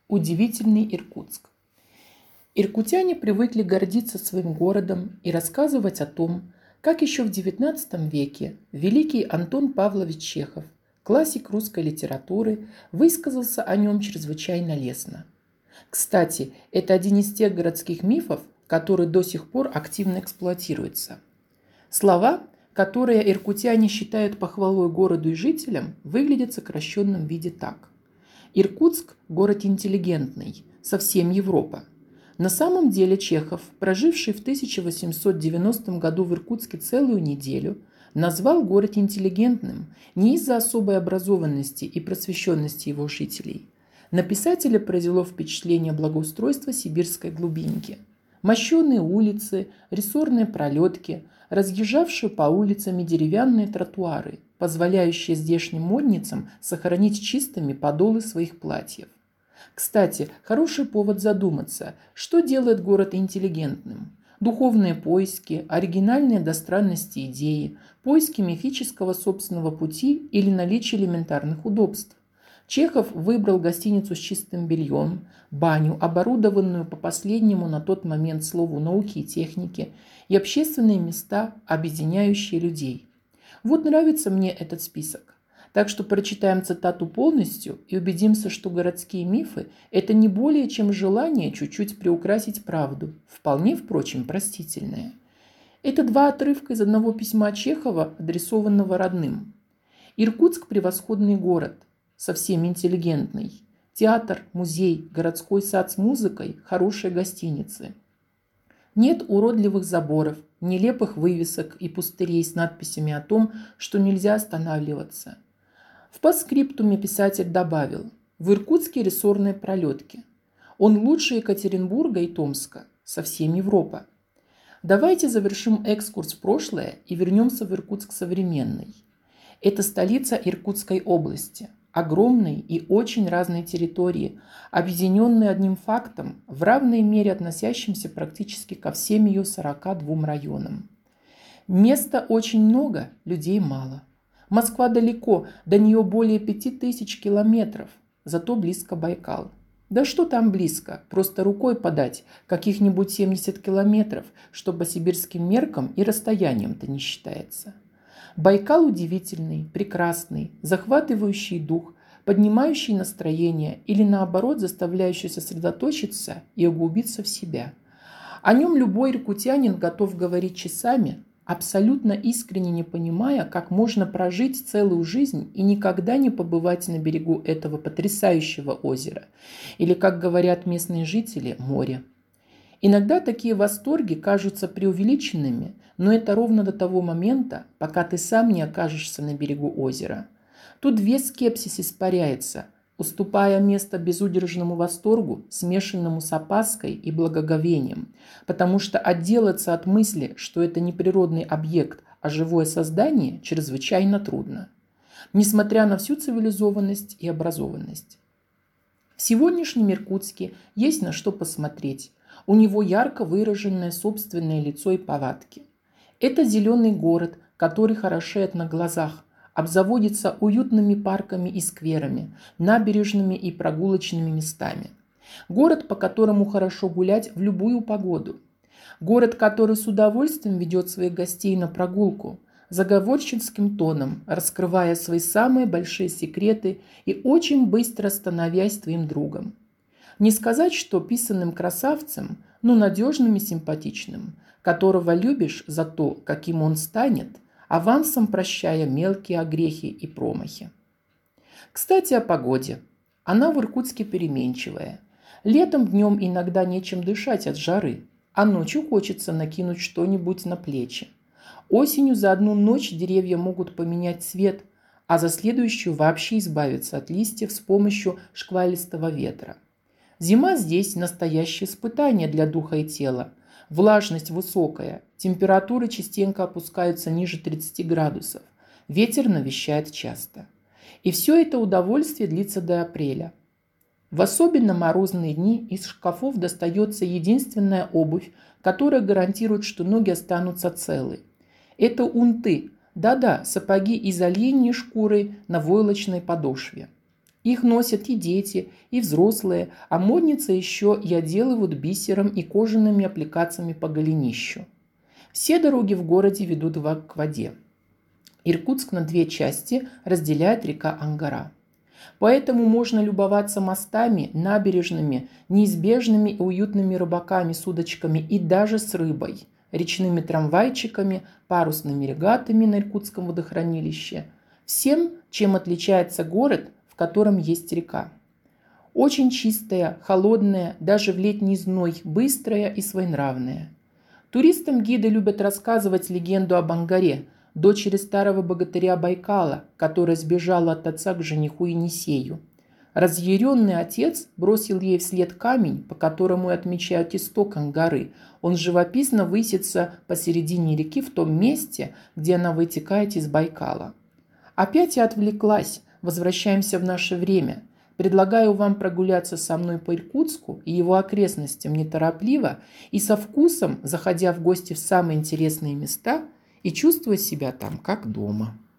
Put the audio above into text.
Удивительный Иркутск. Иркутяне привыкли гордиться своим городом и рассказывать о том, как еще в XIX веке великий Антон Павлович Чехов, классик русской литературы, высказался о нем чрезвычайно лестно. Кстати, это один из тех городских мифов, который до сих пор активно эксплуатируется. Слова, которые иркутяне считают похвалой городу и жителям, выглядят в сокращенном виде так. Иркутск – город интеллигентный, совсем Европа. На самом деле Чехов, проживший в 1890 году в Иркутске целую неделю, назвал город интеллигентным не из-за особой образованности и просвещенности его жителей. На писателя произвело впечатление благоустройства сибирской глубинки. Мощеные улицы, рессорные пролетки, разъезжавшие по улицам деревянные тротуары, позволяющие здешним модницам сохранить чистыми подолы своих платьев. Кстати, хороший повод задуматься, что делает город интеллигентным. Духовные поиски, оригинальные до странности идеи, поиски мифического собственного пути или наличие элементарных удобств. Чехов выбрал гостиницу с чистым бельем, баню, оборудованную по последнему на тот момент слову науки и техники, и общественные места, объединяющие людей. Вот нравится мне этот список. Так что прочитаем цитату полностью и убедимся, что городские мифы – это не более чем желание чуть-чуть приукрасить правду, вполне, впрочем, простительное. Это два отрывка из одного письма Чехова, адресованного родным. Иркутск – превосходный город, совсем интеллигентный. Театр, музей, городской сад с музыкой, хорошие гостиницы. Нет уродливых заборов, нелепых вывесок и пустырей с надписями о том, что нельзя останавливаться. В постскриптуме писатель добавил: в Иркутске рессорные пролетки. Он лучше Екатеринбурга и Томска, совсем Европа. Давайте завершим экскурс в прошлое и вернемся в Иркутск современный. Это столица Иркутской области, огромной и очень разной территории, объединенной одним фактом, в равной мере относящимся практически ко всем ее 42 районам. Места очень много, людей мало. Москва далеко, до нее более 5000 километров, зато близко Байкал. Да что там близко, просто рукой подать, каких-нибудь 70 километров, что по сибирским меркам и расстоянием-то не считается. Байкал удивительный, прекрасный, захватывающий дух, поднимающий настроение или наоборот заставляющий сосредоточиться и углубиться в себя. О нем любой иркутянин готов говорить часами, абсолютно искренне не понимая, как можно прожить целую жизнь и никогда не побывать на берегу этого потрясающего озера, или, как говорят местные жители, море. Иногда такие восторги кажутся преувеличенными, но это ровно до того момента, пока ты сам не окажешься на берегу озера. Тут весь скепсис испаряется, уступая место безудержному восторгу, смешанному с опаской и благоговением, потому что отделаться от мысли, что это не природный объект, а живое создание, чрезвычайно трудно, несмотря на всю цивилизованность и образованность. В сегодняшнем Иркутске есть на что посмотреть. У него ярко выраженное собственное лицо и повадки. Это зеленый город, который хорошеет на глазах, обзаводится уютными парками и скверами, набережными и прогулочными местами. Город, по которому хорошо гулять в любую погоду. Город, который с удовольствием ведет своих гостей на прогулку, заговорщицким тоном, раскрывая свои самые большие секреты и очень быстро становясь твоим другом. Не сказать, что писанным красавцем, но надежным и симпатичным, которого любишь за то, каким он станет, авансом прощая мелкие огрехи и промахи. Кстати, о погоде. Она в Иркутске переменчивая. Летом днем иногда нечем дышать от жары, а ночью хочется накинуть что-нибудь на плечи. Осенью за одну ночь деревья могут поменять цвет, а за следующую вообще избавиться от листьев с помощью шквалистого ветра. Зима здесь настоящее испытание для духа и тела. Влажность высокая, температуры частенько опускаются ниже 30 градусов. Ветер навещает часто. И все это удовольствие длится до апреля. В особенно морозные дни из шкафов достается единственная обувь, которая гарантирует, что ноги останутся целы. Это унты, да-да, сапоги из оленьей шкуры на войлочной подошве. Их носят и дети, и взрослые, а модницы еще и отделывают бисером и кожаными аппликациями по голенищу. Все дороги в городе ведут к воде. Иркутск на две части разделяет река Ангара. Поэтому можно любоваться мостами, набережными, неизбежными и уютными рыбаками с удочками и даже с рыбой, речными трамвайчиками, парусными регатами на Иркутском водохранилище. Всем, чем отличается город, в котором есть река. Очень чистая, холодная, даже в летний зной, быстрая и своенравная. Туристам гиды любят рассказывать легенду об Ангаре, дочери старого богатыря Байкала, которая сбежала от отца к жениху Енисею. Разъяренный отец бросил ей вслед камень, по которому и отмечают исток Ангары. Он живописно высится посередине реки в том месте, где она вытекает из Байкала. Опять я отвлеклась. Возвращаемся в наше время. Предлагаю вам прогуляться со мной по Иркутску и его окрестностям неторопливо и со вкусом, заходя в гости в самые интересные места и чувствуя себя там как дома.